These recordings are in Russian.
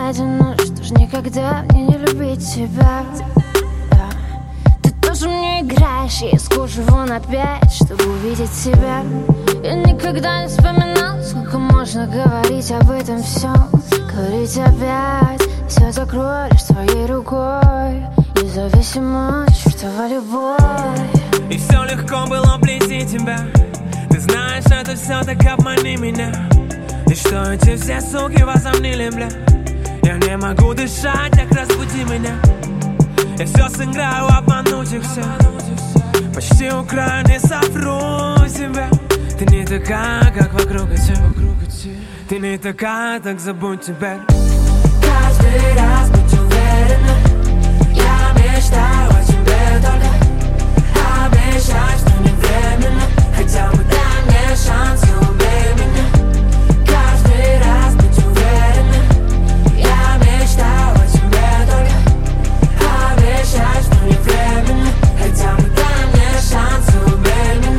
одиноч, тоже никогда мне не любить тебя. Да. Ты тоже мне играешь, я искушу вон опять, чтобы увидеть тебя. Я никогда не вспоминал, сколько можно говорить об этом всем. Говорить опять, все закрою лишь твоей рукой. Независимо от чертова любовь. И все легко было обойти тебя. Ты знаешь, это все так обмани меня. И что эти все суки возомнили, бля. Я не могу дышать, так разбуди меня. Я все сыграю, обмануть их все. Почти украю, не совру себя. Ты не такая, как вокруг тебя. Ты не такая, так забудь тебя. Каждый раз будь уверена, я мечтаю о тебе только. Обещай, что не временно, хотя бы дай мне шанс и убей меня. Каждый раз будь уверена, я мечтаю о тебе только. Обещай, что не временно, хотя бы дай мне шанс и убей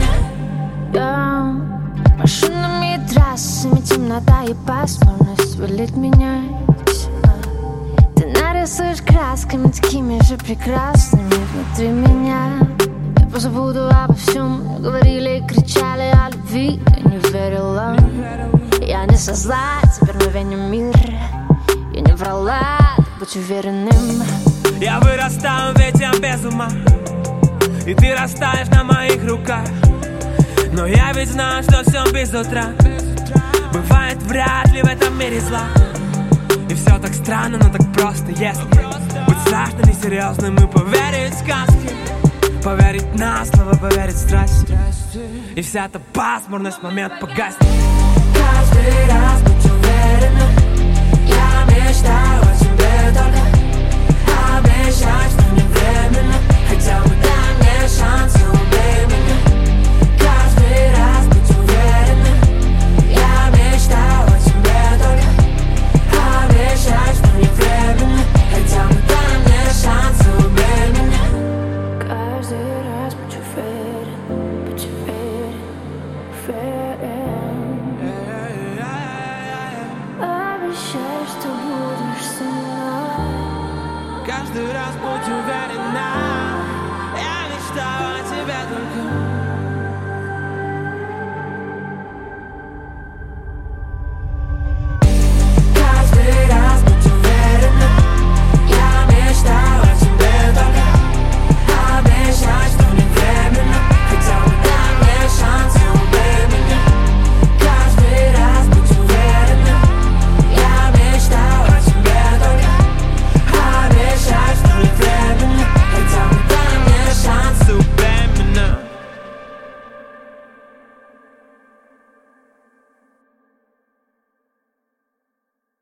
меня. Машинами и трассами темнота и пасмурность велит менять. Ты нарисуешь красками такими же прекрасными внутри меня. Я позабуду обо всем. Мне говорили и кричали о любви, я не верила. Я не со зла, теперь мгновеньем мир. Я не врала, так будь уверенным. Я вырастаю, ведь я без ума. И ты растаешь на моих руках. Но я ведь знаю, что все без утра. Бывает вряд ли в этом мире зла. И все так странно, но так просто, если быть страшно, несерьезным и поверить в сказки. Поверить на слово, поверить в страсть. И вся эта пасмурность в момент погаснет. Каждый раз будь уверена, я мечтаю о тебе только. Обещай, что не временно, хотя бы дай мне шанс и убей меня. Каждый раз будь уверена, я мечтаю о тебе только. Обещай, что не временно, хотя бы дай мне шанс и убей меня. Каждый раз будь уверен, обещай, что будешь со мной. Каждый раз будь уверена.